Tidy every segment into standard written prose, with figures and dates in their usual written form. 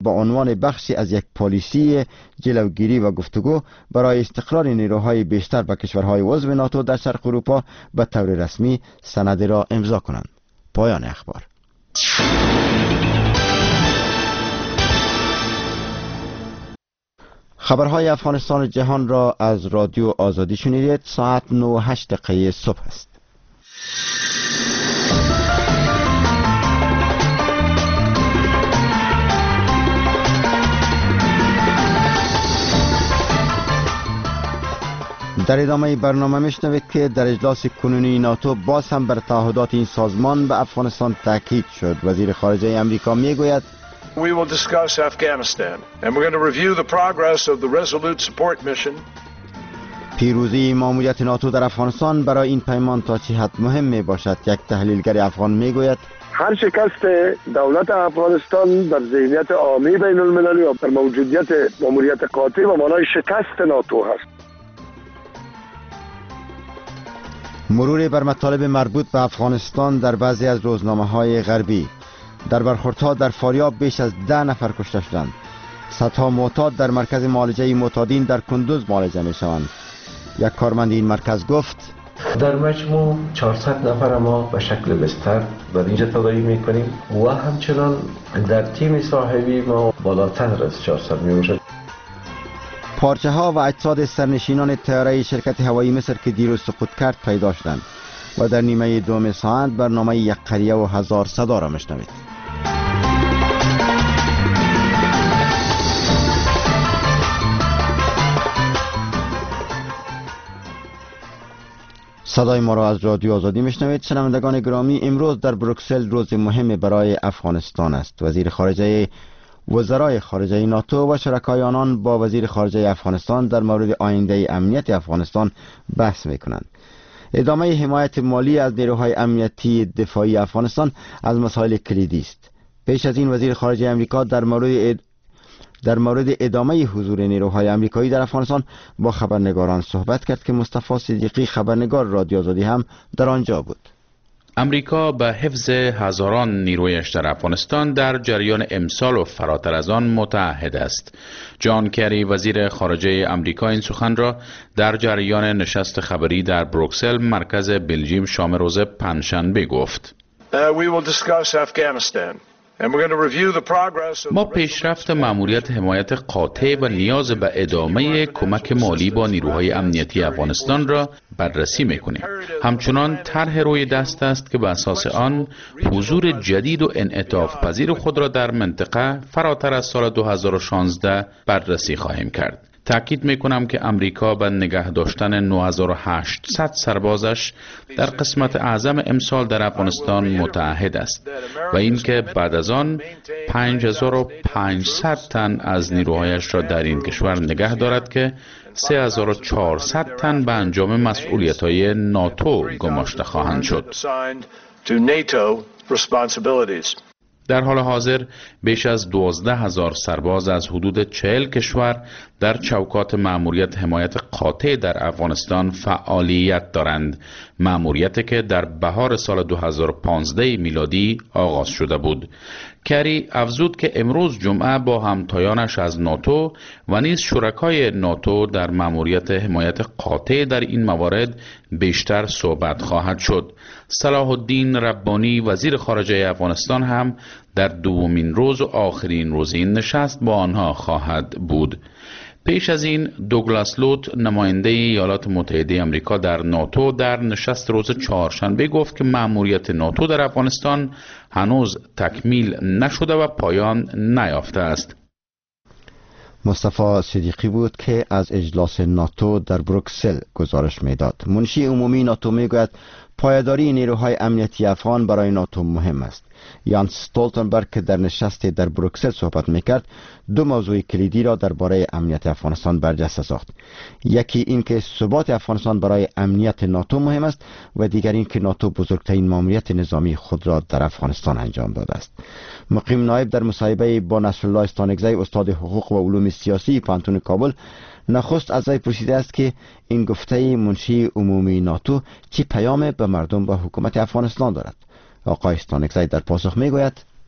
با عنوان بخشی از یک پالیسی جلوگیری و گفتگو برای استقرار نیروهای بیشتر و کشورهای عضو ناتو در شرق اروپا به طور رسمی سند را امضا کنند. پایان اخبار. خبرهای افغانستان و جهان را از رادیو آزادی شنیدید. ساعت 9:08 صبح است. در ادامه برنامه میشنوید که در اجلاس کنونی ناتو باز هم بر تعهدات این سازمان به افغانستان تاکید شد. وزیر خارجه امریکا میگوید We will discuss Afghanistan and we're going to review the progress of the Resolute Support Mission. پیروزی ماموریت ناتو در افغانستان برای این پیمان تا چه حد مهم می باشد. یک تحلیلگر افغان میگوید هر شکست دولت افغانستان در ذهنیت عامی بین المللی و در موجودیت ماموریت قاطع و مانای شکست ناتو هست. مرور بر مطالب مربوط به افغانستان در بعضی از روزنامه‌های غربی. در برخوردها در فاریاب بیش از 10 نفر کشته شدند. صدها معتاد در مرکز معالجه معتادین در کندوز معالجه می‌شوند. یک کارمند این مرکز گفت در مجموع 400 نفر ما به شکل بستر در اینجا تداوی می‌کنیم و همچنان در تیم صاحبی ما بالاتر از 400 می‌باشد. پارچه ها و اجساد سرنشینان طیاره شرکت هوایی مصر که دیروز سقوط کرد پیدا شدند و در نیمه دوم ساعت برنامه یک قریه و 1000 صدا را میشنوید. صدای ما را از رادیو آزادی میشنوید. شنوندگان گرامی، امروز در بروکسل روز مهم برای افغانستان است. وزرای خارجه ناتو و شرکای آنان با وزیر خارجه افغانستان در مورد آینده امنیت افغانستان بحث میکنند. ادامه حمایت مالی از نیروهای امنیتی دفاعی افغانستان از مسائل کلیدی است. پیش از این وزیر خارجه امریکا در مورد ادامه حضور نیروهای امریکایی در افغانستان با خبرنگاران صحبت کرد که مصطفی صدیقی خبرنگار رادیو آزادی هم در آنجا بود. امریکا به حفظ هزاران نیرویش در افغانستان در جریان امسال و فراتر از آن متعهد است. جان کری وزیر خارجه امریکا این سخن را در جریان نشست خبری در بروکسل مرکز بلژیم شام روز پنجشنبه گفت. ما پیشرفت مأموریت حمایت قاطع و نیاز به ادامه کمک مالی با نیروهای امنیتی افغانستان را بررسی می‌کنیم. همچنان طرح روی دست است که به اساس آن حضور جدید و انعطاف پذیر خود را در منطقه فراتر از سال 2016 بررسی خواهیم کرد. تأکید میکنم که امریکا به نگه داشتن 9800 سربازش در قسمت اعظم امسال در افغانستان متعهد است و اینکه بعد از آن 5500 تن از نیروهایش را در این کشور نگه دارد که 3400 تن به انجام مسئولیت‌های ناتو گماشته خواهند شد. در حال حاضر بیش از 12000 سرباز از حدود 40 کشور در چوکات مأموریت حمایت قاطع در افغانستان فعالیت دارند. مأموریتی که در بهار سال 2015 میلادی آغاز شده بود. کری افزود که امروز جمعه با همتایانش از ناتو و نیز شرکای ناتو در مأموریت حمایت قاطع در این موارد بیشتر صحبت خواهد شد. صلاح الدین ربانی وزیر خارجه افغانستان هم در دومین روز و آخرین روز این نشست با آنها خواهد بود. پیش از این دوگلاس لوت نماینده ایالات متحده آمریکا در ناتو در نشست روز چهارشنبه گفت که مأموریت ناتو در افغانستان هنوز تکمیل نشده و پایان نیافته است. مصطفی صدیقی بود که از اجلاس ناتو در بروکسل گزارش میداد. منشی عمومی ناتو میگوید پایداری نیروهای امنیتی افغان برای ناتو مهم است. یانس استولتنبرگ که در نشستی در بروکسل صحبت میکرد دو موضوع کلیدی را درباره امنیت افغانستان برجسته ساخت. یکی این که ثبات افغانستان برای امنیت ناتو مهم است و دیگر این که ناتو بزرگترین ماموریت نظامی خود را در افغانستان انجام داده است. مقیم نایب در مصاحبه با نصرالله استانکزی استاد حقوق و علوم سیاسی پانتون کابل نخست از وی پرسیده است که این گفته منشی عمومی ناتو چه پیام به مردم و حکومت افغانستان دارد. آقای استانکزی در پاسخ میگوید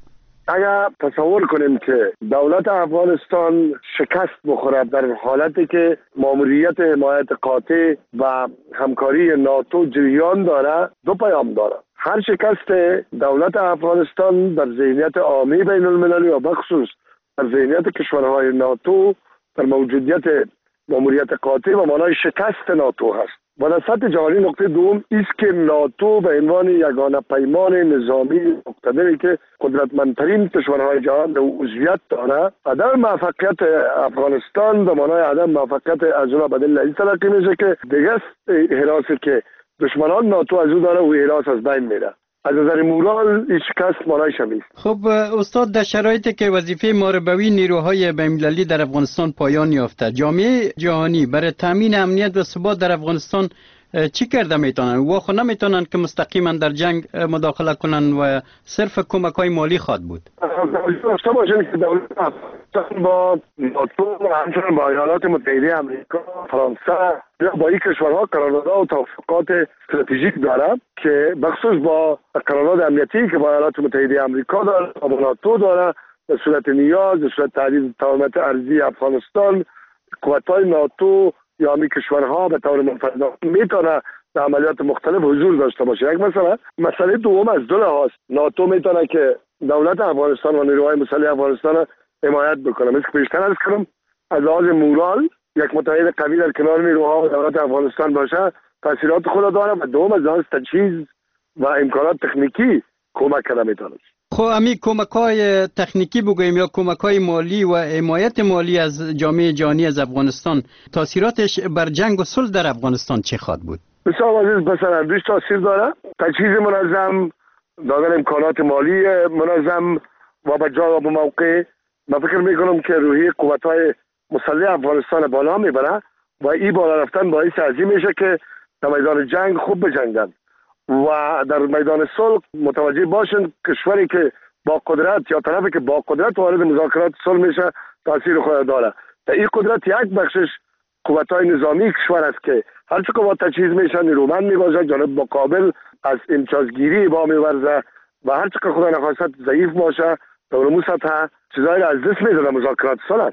اگر تصور کنیم که دولت افغانستان شکست بخوره در حالتی که ماموریت حمایت قاطع و همکاری ناتو جریان داره، دو پیام داره. هر شکست دولت افغانستان در ذهنیت عامی بین المللی و بخصوص در ذهنیت کشورهای ناتو در موجودیت ماموریت قاطع و معنای شکست ناتو هست. و در سطح جهانی نقطه دوم است که ناتو به عنوان یگانه پیمان نظامی مقتدری که قدرتمندترین کشورهای جهان در عضویت دارد، عدم موفقیت افغانستان به معنای عدم موفقیت از اون به دلیل این تلقی میشه که دیگه حراسی که دشمنان ناتو از او داره و حراس از بین میره. از نظر مورال این شکست معنایش همیست. خب استاد، در شرایطی که وظیفه محاربوی نیروهای بین‌المللی در افغانستان پایان یافته، جامعه جهانی برای تامین امنیت و ثبات در افغانستان چی کرده میتونن؟ و خود نمیتونن که مستقیما در جنگ مداخله کنن و صرف کمک‌های مالی خواد بود. داشته باشین که دولت افغانستان با ناتو و همچنین با ایالات متحده آمریکا، فرانسه یا با این کشورها قراردادها و توافقات استراتژیک داره که بخصوص با قرارداد امنیتی که با ایالات متحده آمریکا داره و با ناتو داره، به صورت نیاز، به صورت تهدید تمامیت ارضی افغانستان، قوت‌های ناتو یا همین کشورها به طور منفرد میتونه در عملیات مختلف حضور داشته باشه. یک مسئله دوم از دو لحاظ ناتو میتونه که دولت افغانستان و نیروهای مسلح افغانستان حمایت بکنه. مثل که پیشتر عرض کردم، از لحاظ مورال یک متحد قوی در کنار نیروها و دولت افغانستان باشه تاثیرات خود داره، و دوم از لحاظ تجهیز و امکانات تکنیکی کمک کنه میتونه. خب همین کمک‌های تکنیکی بگوییم یا کمک‌های مالی و حمایت مالی از جامعه جهانی از افغانستان، تاثیراتش بر جنگ و صلح در افغانستان چه خواهد بود؟ بسیار عزیز، مثلا دوش تاثیر داره. تجهیز منظم، دادن امکانات مالی منظم و به جا و به موقع. من فکر میکنم که روحی قوت‌های مسلح افغانستان بالا میبره و این بالا رفتن باعث ازی میشه که در میدان جنگ خوب بجنگن و در میدان صلح متوجه باشن کشوری که با قدرت یا طرفی که با قدرت وارد مذاکرات صلح میشه تاثیر خود داره. در این قدرت یک بخشش قوت‌های نظامی کشور است که هر چه قوت تجهیز میشن نیرومند میباشد، جانب مقابل از امتیازگیری با میورزه و هر چه خدا نخواست ضعیف باشه در اون سطح چیزایی از دست میده در مذاکرات صلح.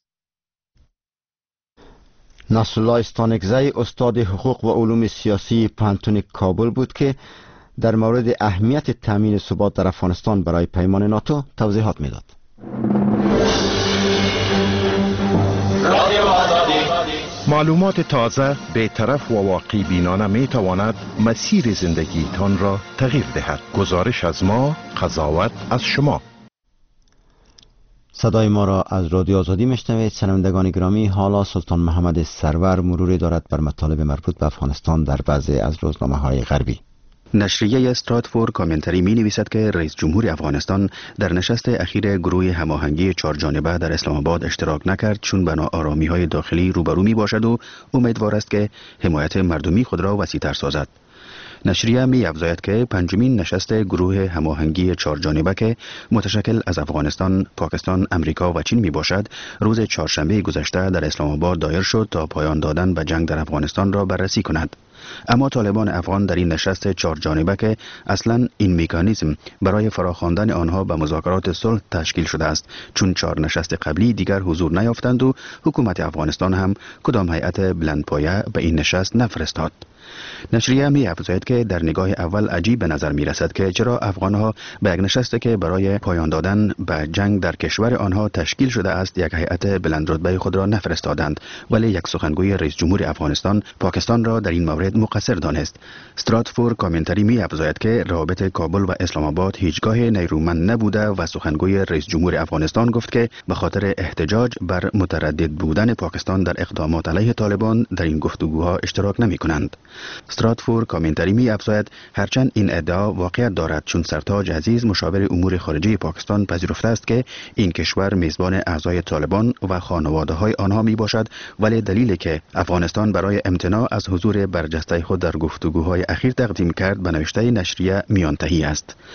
نصرالله استانکزی استاد حقوق و علوم سیاسی پانتون کابل بود که در مورد اهمیت تامین ثبات در افغانستان برای پیمان ناتو توضیحات میداد. معلومات تازه، بی‌طرف و واقعی بینانه می تواند مسیر زندگیتان را تغییر دهد. گزارش از ما، قضاوت از شما. صدای ما را از رادیو آزادی میشنوید. شنوندگان گرامی، حالا سلطان محمد سرور مروری دارد بر مطالب مربوط به افغانستان در بعضی از روزنامه‌های غربی. نشریه استراتفورد کامنتری می نویسد که رئیس جمهور افغانستان در نشست اخیر گروه هماهنگی چهارجانبه در اسلام آباد اشتراک نکرد چون به ناآرامی‌های داخلی روبرو می باشد و امیدوار است که حمایت مردمی خود را وسیع‌تر سازد. نشریه می افزاید که پنجمین نشست گروه هماهنگی چهارجانبه که متشکل از افغانستان، پاکستان، امریکا و چین می باشد، روز چهارشنبه گذشته در اسلام آباد دایر شد تا پایان دادن به جنگ در افغانستان را بررسی کند. اما طالبان افغان در این نشست چهارجانبه که اصلا این مکانیزم برای فراخواندن آنها به مذاکرات صلح تشکیل شده است، چون 4 نشست قبلی دیگر حضور نیافتند و حکومت افغانستان هم کدام هیئت بلندپایه به این نشست نفرستاد. نشریه می افزاید که در نگاه اول عجیب به نظر می رسد که چرا افغانها به یک نشستی که برای پایان دادن به جنگ در کشور آنها تشکیل شده است یک هیئت بلندرتبه خود را نفرستادند، ولی یک سخنگوی رئیس جمهور افغانستان پاکستان را در این مورد مقصر دانست. استراتفورد کامنتری می افزاید که روابط کابل و اسلام آباد هیچگاه نیرومند نبوده و سخنگوی رئیس جمهور افغانستان گفت که به خاطر احتجاج بر متردد بودن پاکستان در اقدامات علیه طالبان در این گفتگوها اشتراک نمی کنند. استراتفورد کامنتری می افزاید هرچند این ادعا واقعیت دارد چون سرتاج عزیز مشاور امور خارجه پاکستان پذیرفته است که این کشور میزبان اعضای طالبان و خانواده های آنها می باشد، ولی دلیلی که افغانستان برای امتناع از حضور برجسته خود در گفتگوهای اخیر تقدیم کرد به نوشته نشریه میانتهی است.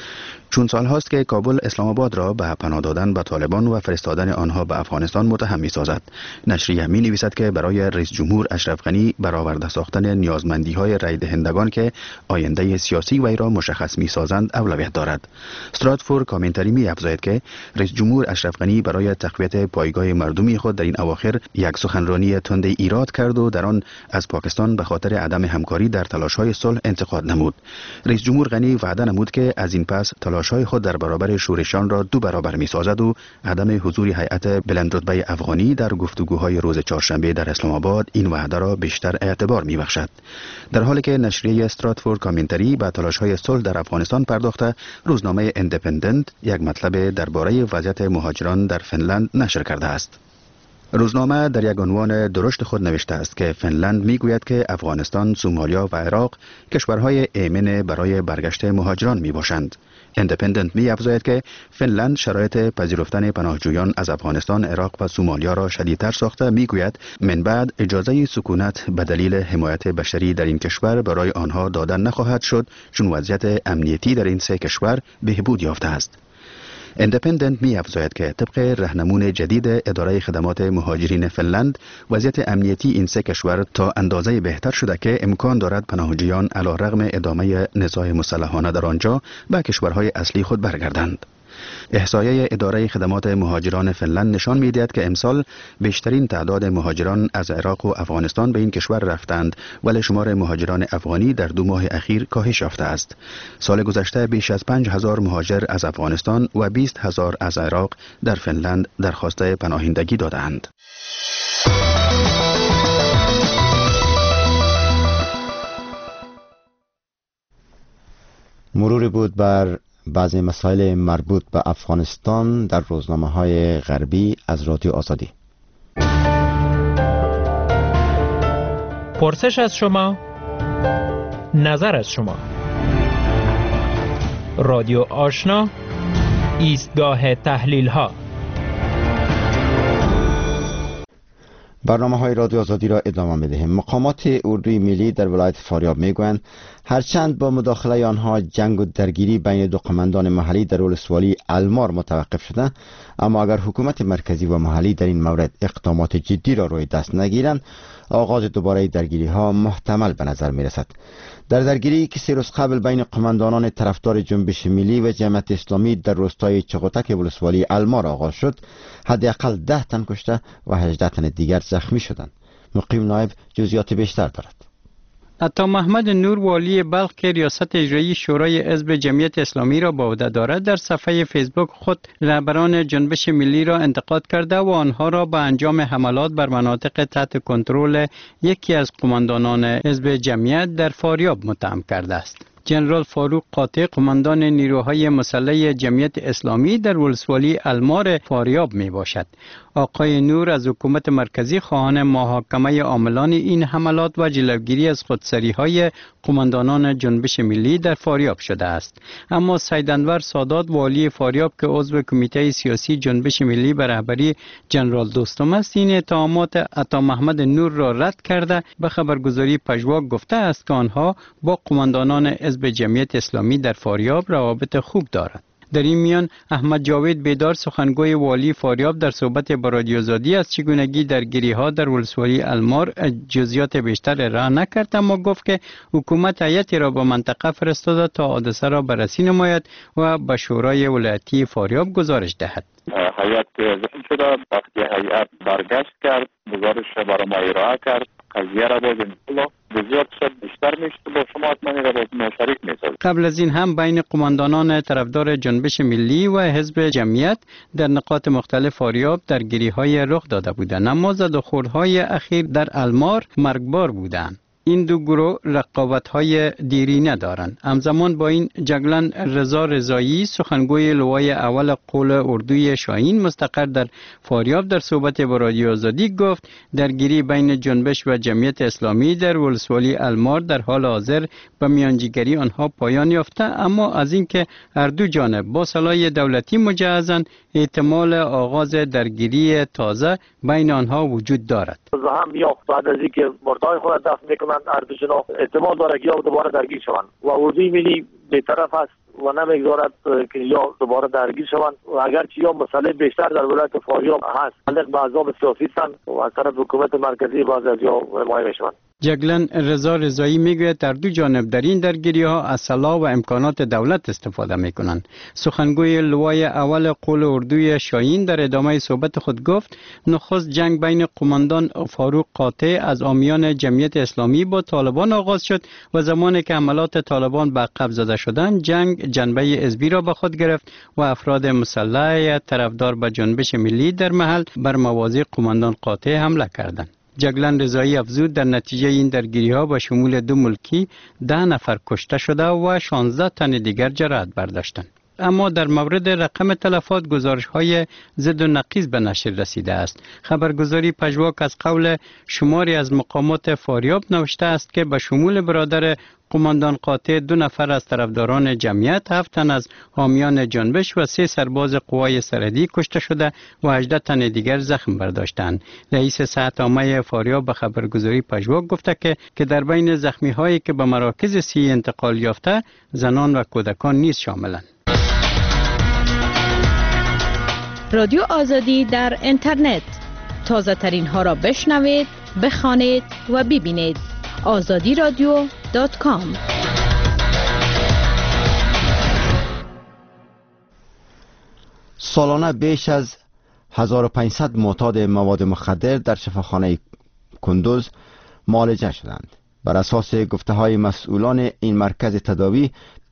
چون سال هاست که کابل اسلام آباد را به پناه دادن به طالبان و فرستادن آنها به افغانستان متهم می‌سازد. نشریه می‌نویسد که برای رئیس جمهور اشرف غنی برآورده ساختن نیازمندی‌های رای دهندگان که آینده سیاسی وی را مشخص می‌سازند اولویت دارد. استراتفورد کامنتری می‌افزاید که رئیس جمهور اشرف غنی برای تقویت پایگاه مردمی خود در این اواخر یک سخنرانی تند ایراد کرد و در آن از پاکستان به خاطر عدم همکاری در تلاش‌های صلح انتقاد نمود. رئیس جمهور غنی وعده نمود که از این پس تلاش‌های خود در برابر شورشان را 2 برابر می‌سازد و عدم حضور هیئت بلندرتبه افغانی در گفتگوهای روز چهارشنبه در اسلام آباد این وعده را بیشتر اعتبار می‌بخشد. در حالی که نشریه استراتفورد کامنتری به تلاش‌های صلح در افغانستان پرداخته، روزنامه ایندیپندنت یک مطلب درباره وضعیت مهاجران در فنلند نشر کرده است. روزنامه در یک عنوان درشت خود نوشته است که فنلند میگوید که افغانستان، سومالیا و عراق کشورهای ایمن برای برگشت مهاجران میباشند. ایندیپندنت می‌افزاید که فنلند شرایط پذیرفتن پناهجویان از افغانستان، عراق و سومالیا را شدیدتر ساخته. میگوید من بعد اجازه سکونت به دلیل حمایت بشری در این کشور برای آنها داده نخواهد شد، چون وضعیت امنیتی در این 3 کشور بهبود یافته است. ایندیپندنت می‌افزاید که طبق راهنمون جدید اداره خدمات مهاجرین فنلند، وضعیت امنیتی این 3 کشور تا اندازه بهتر شده که امکان دارد پناهجویان علیرغم ادامه نزاع مسلحانه در آنجا به کشورهای اصلی خود برگردند. احصایه اداره خدمات مهاجران فنلند نشان می‌دهد که امسال بیشترین تعداد مهاجران از عراق و افغانستان به این کشور رفتند، ولی شمار مهاجران افغانی در 2 ماه اخیر کاهش یافته است. سال گذشته بیش از 5000 مهاجر از افغانستان و 20000 از عراق در فنلند درخواست پناهندگی دادند. مروری بود بر بعضی مسائل مربوط به افغانستان در روزنامه‌های غربی از رادیو آزادی. پرسش از شما، نظر از شما. رادیو آشنا، ایستگاه تحلیل‌ها. برنامه‌های رادیو آزادی را ادامه می‌دهیم. مقامات اردوی ملی در ولایت فاریاب میگویند هرچند با مداخله آنها جنگ و درگیری بین 2 قماندان محلی در ولسوالی المار متوقف شده، اما اگر حکومت مرکزی و محلی در این مورد اقدامات جدی را روی دست نگیرند، آغاز دوباره درگیری‌ها محتمل به نظر می‌رسد. در درگیری که 3 روز قبل بین قماندانان طرفدار جنبش ملی و جمعیت اسلامی در روستای چغوتک ولسوالی المار آغاز شد، حداقل 10 تن کشته و 18 تن دیگر زخمی شدند. مقیم نایب جزئیات بیشتر دارد. عطا محمد نور والی بلخ که ریاست اجرایی شورای حزب جمعیت اسلامی را به عهده دارد، در صفحه فیسبوک خود رهبران جنبش ملی را انتقاد کرده و آنها را به انجام حملات بر مناطق تحت کنترل یکی از قماندانان حزب جمعیت در فاریاب متهم کرده است. جنرال فاروق قاطع قماندان نیروهای مسلح جمعیت اسلامی در ولسوالی المار فاریاب می باشد. آقای نور از حکومت مرکزی خواهان محاکمه عاملان این حملات و جلوگیری از خودسری‌های قماندانان جنبش ملی در فاریاب شده است. اما سید انور سادات والی فاریاب که عضو کمیته سیاسی جنبش ملی به رهبری جنرال دوستم است، این اتهامات عطا محمد نور را رد کرده به خبرگزاری پژواک گفته است که آنها با قماندانان حزب جمعیت اسلامی در فاریاب روابط خوب دارد. در این میان احمد جاوید بیدار سخنگوی والی فاریاب در صحبت با رادیو آزادی از چگونگی درگیری‌ها در ولسوالی المار جزئیات بیشتر ارائه نکرد، اما گفت که حکومت هیئتی را به منطقه فرستاده تا حادثه را بررسی نماید و به شورای ولایتی فاریاب گزارش دهد. هیئت ذهن شده، وقتی هیئت برگشت کرد گزارش برای ما ارائه کرد، قضیه را باز انشالله بزیاد شد بیشتر میشه با شما حتما را باز شریک میسازد. قبل از این هم بین قماندانان طرفدار جنبش ملی و حزب جمعیت در نقاط مختلف فاریاب درگیری‌های رخ داده بودند، اما زد و خوردهای اخیر در المار مرگبار بودند. این 2 گروه رقابت‌های دیرینه دارند. همزمان با این جگلن رضا رضایی سخنگوی لوای اول قول اردوی شاهین مستقر در فاریاب در صحبت با رادیو آزادی گفت درگیری بین جنبش و جمعیت اسلامی در ولسوالی المار در حال حاضر به میانجیگری آنها پایان یافته، اما از اینکه هر 2 جانب با سلاح دولتی مجهزند احتمال آغاز درگیری تازه بین آنها وجود دارد. هم یا بعد از اینکه مردای خود دفن میکنن کنند هر دو جناح احتمال داره که یا دوباره درگیر شوند و اردوی ملی بی‌طرف است و نمیگذارد که یا دوباره درگیر شوند و اگرچه یا مسئله بیشتر در ولایت فاریاب هست متعلق به احزاب سیاسی هستند و از طرف حکومت مرکزی بعضی از یا حمایه میشوند. جگلن رضا رضایی میگوید در دو جانب در این درگیری ها از سلاح و امکانات دولت استفاده میکنند. سخنگوی لوای اول قول اردوی شاهین در ادامه صحبت خود گفت نخست جنگ بین قماندان فاروق قاطع از عامیان جمعیت اسلامی با طالبان آغاز شد و زمانی که حملات طالبان به عقب زده شدند جنگ جنبه حزبی را به خود گرفت و افراد مسلح طرفدار به جنبش ملی در محل بر مواضع قماندان قاطع حمله کردند. جگلن رضایی افزود در نتیجه این درگیری ها با شمول 2 ملکی 10 نفر کشته شده و 16 تن دیگر جراحت برداشتند. اما در مورد رقم تلفات گزارش های ضد و نقیض به نشر رسیده است. خبرگزاری پژواک از قول شماری از مقامات فاریاب نوشته است که به شمول برادر قماندان قاطع 2 نفر از طرفداران جمعیت، 7 تن از حامیان جنبش و 3 سرباز قوای سرحدی کشته شده و 18 تن دیگر زخم برداشتند. رئیس صحت عامه فاریاب به خبرگزاری پژواک گفته که در بین زخمی هایی که به مراکز صحی انتقال یافته زنان و کودکان نیز شاملند. رادیو آزادی در اینترنت تازه ترین ها را بشنوید، بخوانید و ببینید. azadiradio.com. سالانه بیش از 1500 معتاد مواد مخدر در شفاخانه کندوز معالجه شدند. بر اساس گفته های مسئولان این مرکز تداوی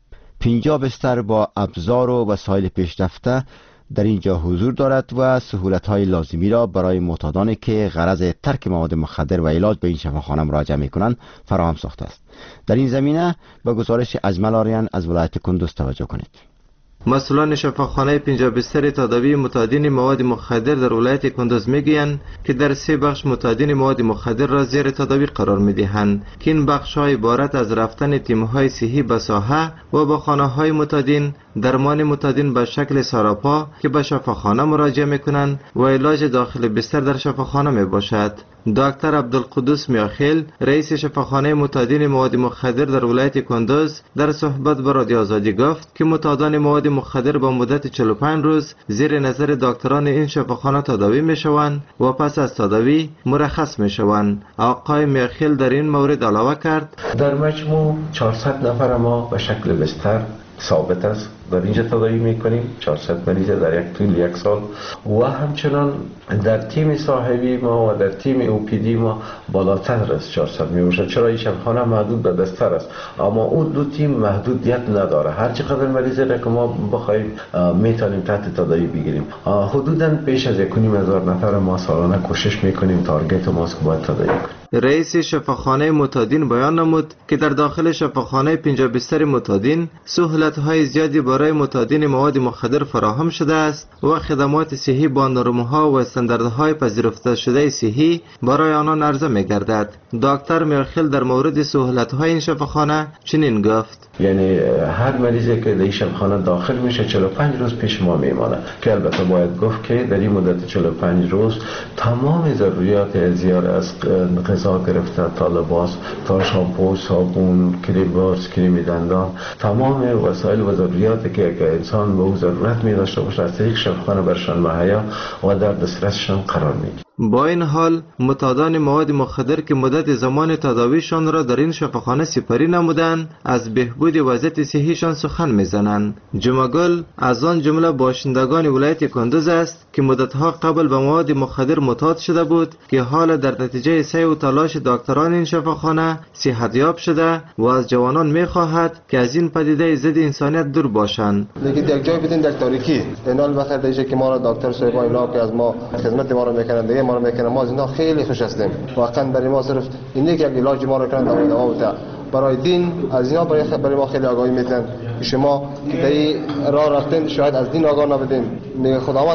50 بستر با ابزار و وسایل پیشرفته در اینجا حضور دارد و سهولت‌های لازمی را برای معتادانی که غرض ترک مواد مخدر و علاج به این شفاخانه مراجعه می‌کنند فراهم ساخته است. در این زمینه به گزارش اجمل آریان از ولایت کندوز توجه کنید. مسئولان شفاخانه 50 بستر تداوی معتادین مواد مخدر در ولایت کندوز میگویند که در 3 بخش معتادین مواد مخدر را زیر تداوی قرار میدهند که این بخش‌های عبارت از رفتن تیم‌های صحی به ساحه و به خانه‌های معتادین، درمان معتادین به شکل سراپا که به شفاخانه مراجعه میکنند و علاج داخل بستر در شفاخانه میباشد. دکتر عبدالقدوس میاخیل رئیس شفاخانه معتادین مواد مخدر در ولایت کندوز در صحبت با رادیو آزادی گفت که معتادان مواد مخدر با مدت 45 روز زیر نظر دکتران این شفاخانه تداوی میشوند و پس از تداوی مرخص میشوند. آقای میاخیل در این مورد علاوه کرد در مجموع 400 نفر ما به شکل بستر ثابت است در اینجا تداوی میکنیم، 400 مریض در طول یک سال و همچنان در تیم صاحبی ما و در تیم اوپیدی ما بالاتر از 400 میباشد. چرا این شفاخانه محدود به بستر است اما اون 2 تیم محدودیت نداره. هر چقدر مریض را که ما بخوایم میتونیم تحت تداوی بگیریم. حدوداً بیش از 1,500 نفر ما سالانه کوشش میکنیم، تارگت ماست که باید تداوی کنیم. رئیس شفاخانه معتادین بیان نمود که در داخل شفاخانه 50 بستر معتادین سهولت‌های زیادی برای معتادین مواد مخدر فراهم شده است و خدمات صحی با نرم‌ها و استانداردهای پذیرفته شده صحی برای آنان عرضه می‌گردد. دکتر میرخل در مورد سهولت‌های این شفاخانه چنین گفت: یعنی هر مریضی که در این شفاخانه داخل میشه 45 روز پیش ما میمانه که البته باید گفت که در این مدت 45 روز تمام ضروریات از غذا گرفته تا لباس تا شامپو، صابون، کریم برش، کریم دندان، تمام وسایل و ضروریاتی که انسان به او ضرورت می داشته باشه از طریق شفاخانه برشان مهیا و در دسترسشان قرار میگیره. با این حال معتادان مواد مخدر که مدت زمان تداویشان را در این شفاخانه سپری نمودند از بهبود وضعیت صحیشان سخن میزنند. جمعگل از آن جمله باشندگان ولایت کندوز است که مدتها قبل به مواد مخدر معتاد شده بود که حالا در نتیجه سعی و تلاش دکتران این شفاخانه صحتیاب شده و از جوانان میخواهد که از این پدیده ضد انسانیت دور باشند. دیگه یک جای بدین در تاریکی اینال بخیر دیگه که ما را دکتر صاحب اینا که از ما خدمت ما رو میکنن دیگه ما رو میکنن، ما از اینا خیلی خوش هستیم. واقعا برای ما صرف اینه که علاج ما رو کردن دوا و برای دین از اینا برای ما خیلی آگاهی میدن. شما که در راه رفتین شاید از دین آگاه نبودین. میگه خداوند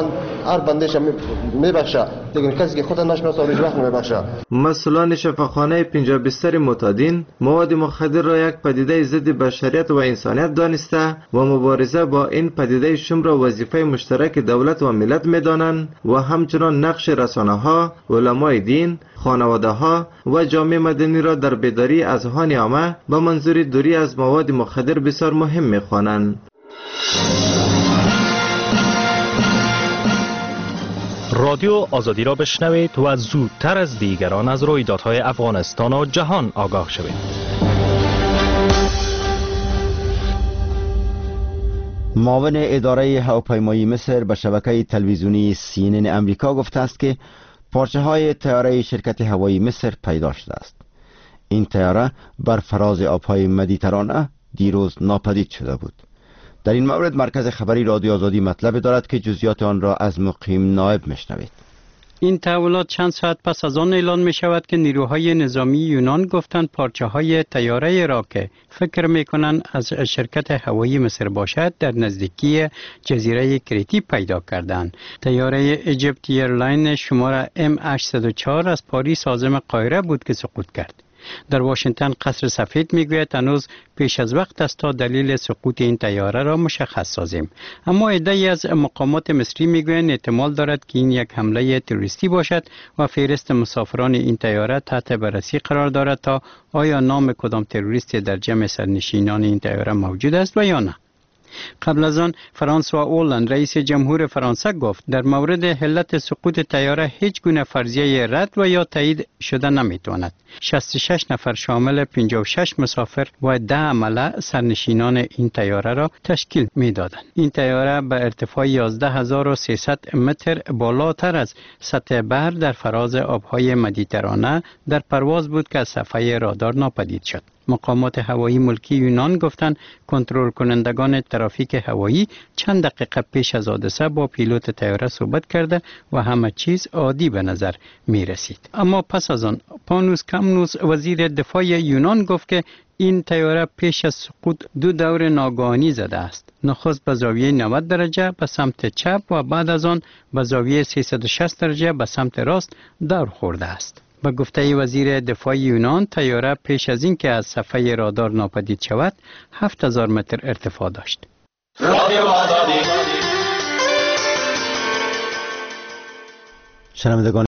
هر بندش میبخشه دیگه کسی که خود نشناسه هیچ وقت نمیبخشه. مسئولان شفاخانه 50 بستر معتادین مواد مخدر را یک پدیده ضد بشریت و انسانیت دانسته و مبارزه با این پدیده شوم را وظیفه مشترک دولت و ملت میدانند و همچنان نقش رسانه‌ها، علمای دین، خانواده‌ها و جامعه مدنی را در بیداری اذهان عامه به منظور دوری از مواد مخدر بسیار مهم می‌خوانند. رادیو آزادی را بشنوید و زودتر از دیگران از رویدادهای افغانستان و جهان آگاه شوید. معاون اداره هواپیمایی مصر به شبکه تلویزیونی CNN امریکا گفته است که پارچه های طیاره شرکت هوایی مصر پیدا شده است. این طیاره بر فراز آبهای مدیترانه دیروز ناپدید شده بود. در این مورد مرکز خبری رادیو آزادی مطلب دارد که جزئیات آن را از مقیم نایب میشنوید. این تحولات چند ساعت پس از آن اعلان می شود که نیروهای نظامی یونان گفتند پارچه های طیاره را که فکر می کنند از شرکت هوایی مصر باشد در نزدیکی جزیره کریتی پیدا کردند. طیاره ایجیپت ایرلاین شماره M804 از پاریس عازم قاهره بود که سقوط کرد. در واشنگتن قصر سفید میگوید هنوز پیش از وقت است تا دلیل سقوط این طیاره را مشخص سازیم، اما عده‌ای از مقامات مصری میگویند احتمال دارد که این یک حمله تروریستی باشد و فهرست مسافران این طیاره تحت بررسی قرار دارد تا آیا نام کدام تروریستی در جمع سرنشینان این طیاره موجود است و یا نه. قبل از آن فرانسوا اولند رئیس جمهور فرانسه گفت در مورد علت سقوط طیاره هیچ گونه فرضیه رد و یا تایید شده نمیتواند. 66 نفر شامل 56 مسافر و 10 عمله سرنشینان این طیاره را تشکیل میدادند. این طیاره به ارتفاع 11300 متر بالاتر از سطح بحر در فراز آبهای مدیترانه در پرواز بود که از صفحه رادار ناپدید شد. مقامات هوایی ملکی یونان گفتند کنترل کنندگان ترافیک هوایی چند دقیقه پیش از حادثه با پیلوت طیاره صحبت کرده و همه چیز عادی به نظر می رسید. اما پس از آن پانوس کامنوس وزیر دفاع یونان گفت که این طیاره پیش از سقوط 2 دور ناگهانی زده است. نخست به زاویه 90 درجه به سمت چپ و بعد از آن به زاویه 360 درجه به سمت راست دور خورده است. به گفته وزیر دفاع یونان طیاره پیش از این که از صفحه رادار ناپدید شود 7000 متر ارتفاع داشت. شنوندگان